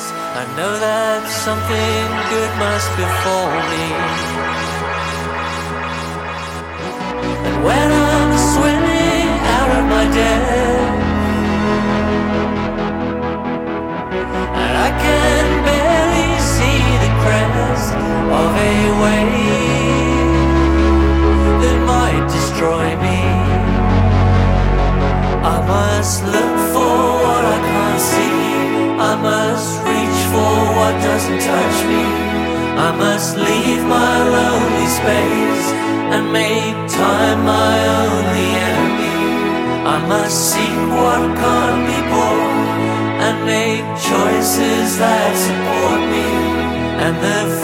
I know that something good must befall me. And when I'm swimming out of my depth, and I can barely see the crest of a wave that might destroy me, I must look for what I can't see. I must reach for what doesn't touch me. I must leave my lonely space and make time my only enemy. I must seek what can't be bought and make choices that support me. And the